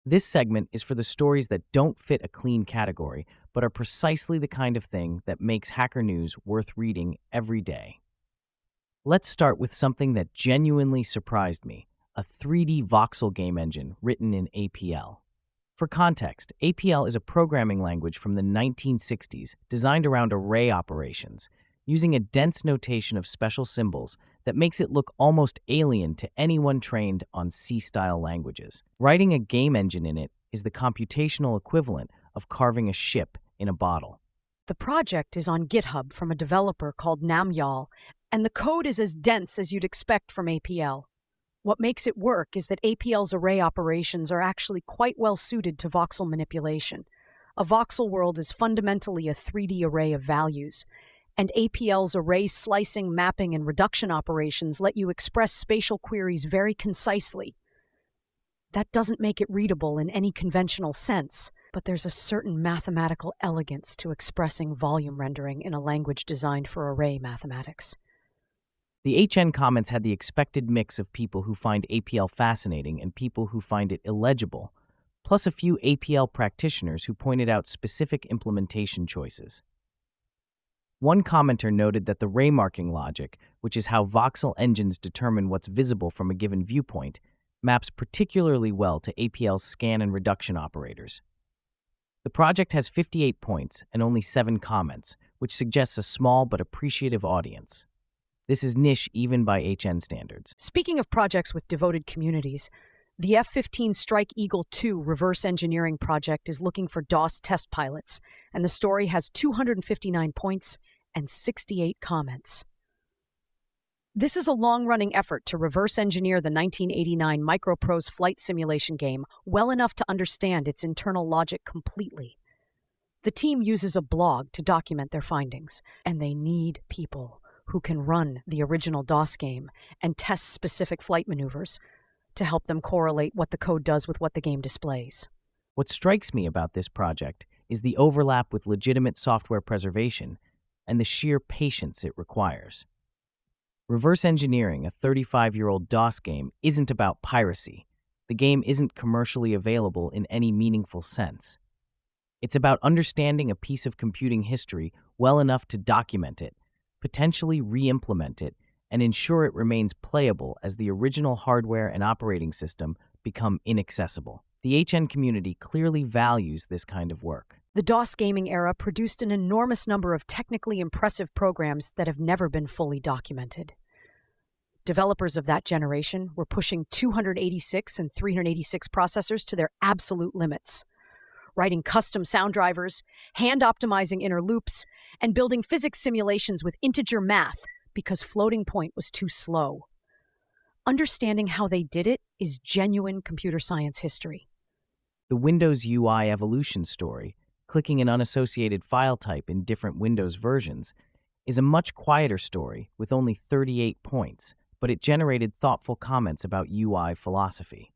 This segment is for the stories that don't fit a clean category, but are precisely the kind of thing that makes Hacker News worth reading every day. Let's start with something that genuinely surprised me: a 3D voxel game engine written in APL. For context, APL is a programming language from the 1960s designed around array operations, using a dense notation of special symbols that makes it look almost alien to anyone trained on C-style languages. Writing a game engine in it is the computational equivalent of carving a ship in a bottle. The project is on GitHub from a developer called Namyal, and the code is as dense as you'd expect from APL. What makes it work is that APL's array operations are actually quite well suited to voxel manipulation. A voxel world is fundamentally a 3D array of values, and APL's array slicing, mapping, and reduction operations let you express spatial queries very concisely. That doesn't make it readable in any conventional sense, but there's a certain mathematical elegance to expressing volume rendering in a language designed for array mathematics. The HN comments had the expected mix of people who find APL fascinating and people who find it illegible, plus a few APL practitioners who pointed out specific implementation choices. One commenter noted that the ray marking logic, which is how voxel engines determine what's visible from a given viewpoint, maps particularly well to APL's scan and reduction operators. The project has 58 points and only 7 comments, which suggests a small but appreciative audience. This is niche even by HN standards. Speaking of projects with devoted communities, the F-15 Strike Eagle 2 reverse engineering project is looking for DOS test pilots, and the story has 259 points and 68 comments. This is a long-running effort to reverse engineer the 1989 Microprose flight simulation game well enough to understand its internal logic completely. The team uses a blog to document their findings, and they need people who can run the original DOS game and test specific flight maneuvers to help them correlate what the code does with what the game displays. What strikes me about this project is the overlap with legitimate software preservation and the sheer patience it requires. Reverse engineering a 35-year-old DOS game isn't about piracy. The game isn't commercially available in any meaningful sense. It's about understanding a piece of computing history well enough to document it, potentially re-implement it, and ensure it remains playable as the original hardware and operating system become inaccessible. The HN community clearly values this kind of work. The DOS gaming era produced an enormous number of technically impressive programs that have never been fully documented. Developers of that generation were pushing 286 and 386 processors to their absolute limits, writing custom sound drivers, hand-optimizing inner loops, and building physics simulations with integer math because floating point was too slow. Understanding how they did it is genuine computer science history. The Windows UI evolution story, clicking an unassociated file type in different Windows versions, is a much quieter story with only 38 points, but it generated thoughtful comments about UI philosophy.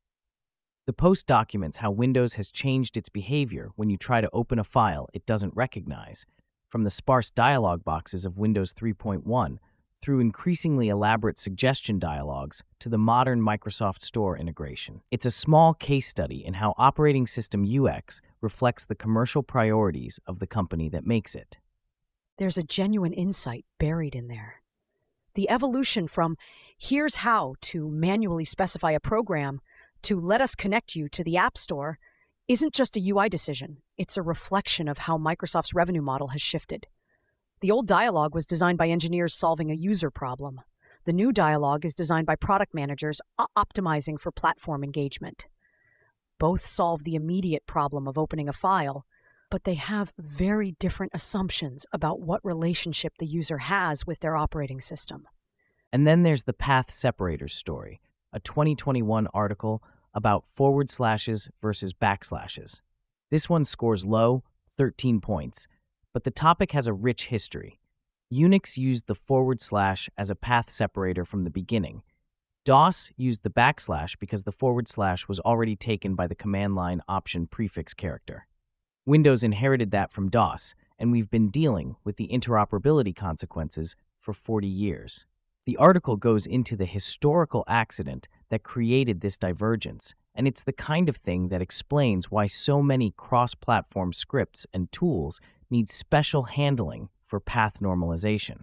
The post documents how Windows has changed its behavior when you try to open a file it doesn't recognize, from the sparse dialog boxes of Windows 3.1 through increasingly elaborate suggestion dialogues to the modern Microsoft Store integration. It's a small case study in how operating system UX reflects the commercial priorities of the company that makes it. There's a genuine insight buried in there. The evolution from "here's how to manually specify a program" to "let us connect you to the App Store" isn't just a UI decision. It's a reflection of how Microsoft's revenue model has shifted. The old dialogue was designed by engineers solving a user problem. The new dialogue is designed by product managers optimizing for platform engagement. Both solve the immediate problem of opening a file, but they have very different assumptions about what relationship the user has with their operating system. And then there's the Path Separators story, a 2021 article about forward slashes versus backslashes. This one scores low, 13 points, but the topic has a rich history. Unix used the forward slash as a path separator from the beginning. DOS used the backslash because the forward slash was already taken by the command line option prefix character. Windows inherited that from DOS, and we've been dealing with the interoperability consequences for 40 years. The article goes into the historical accident that created this divergence and it's the kind of thing that explains why so many cross-platform scripts and tools need special handling for path normalization.